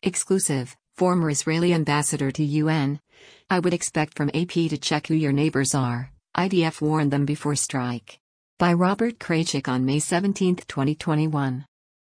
Exclusive, former Israeli ambassador to UN. I would expect from AP to check who your neighbors are, IDF warned them before strike. By Robert Kraychik on May 17, 2021.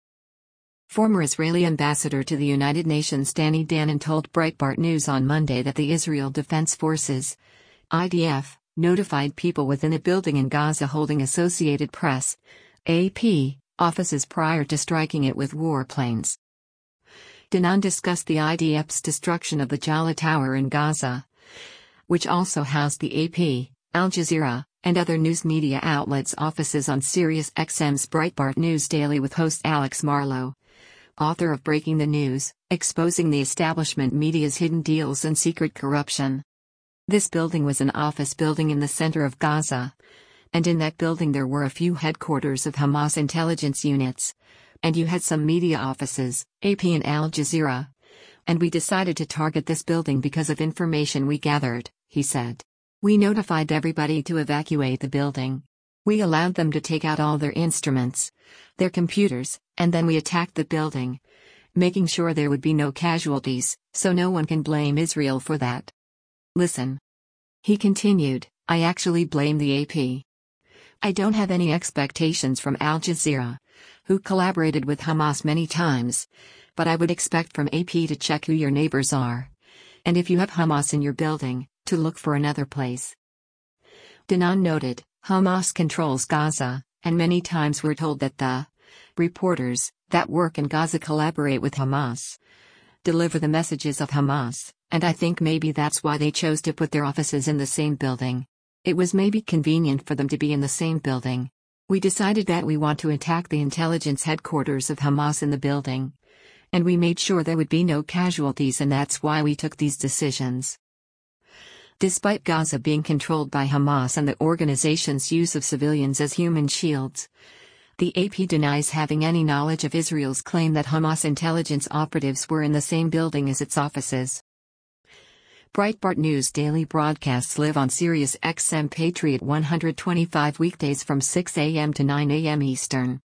Former Israeli ambassador to the United Nations Danny Danon told Breitbart News on Monday that the Israel Defense Forces, IDF, notified people within a building in Gaza holding Associated Press, AP, offices prior to striking it with warplanes. Danon discussed the IDF's destruction of the Jala Tower in Gaza, which also housed the AP, Al Jazeera, and other news media outlets' offices on Sirius XM's Breitbart News Daily with host Alex Marlow, author of Breaking the News, Exposing the Establishment Media's Hidden Deals and Secret Corruption. This building was an office building in the center of Gaza, and in that building there were a few headquarters of Hamas intelligence units, and you had some media offices, AP and Al Jazeera. And we decided to target this building because of information we gathered, he said. We notified everybody to evacuate the building. We allowed them to take out all their instruments, their computers, and then we attacked the building, making sure there would be no casualties, so no one can blame Israel for that. Listen. He continued, I actually blame the AP. I don't have any expectations from Al Jazeera, who collaborated with Hamas many times, but I would expect from AP to check who your neighbors are. And if you have Hamas in your building, to look for another place. Danon noted, Hamas controls Gaza, and many times we're told that the reporters that work in Gaza collaborate with Hamas, deliver the messages of Hamas, and I think maybe that's why they chose to put their offices in the same building. It was maybe convenient for them to be in the same building. We decided that we want to attack the intelligence headquarters of Hamas in the building. And we made sure there would be no casualties, and that's why we took these decisions. Despite Gaza being controlled by Hamas and the organization's use of civilians as human shields, the AP denies having any knowledge of Israel's claim that Hamas intelligence operatives were in the same building as its offices. Breitbart News daily broadcasts live on Sirius XM Patriot 125 weekdays from 6 a.m. to 9 a.m. Eastern.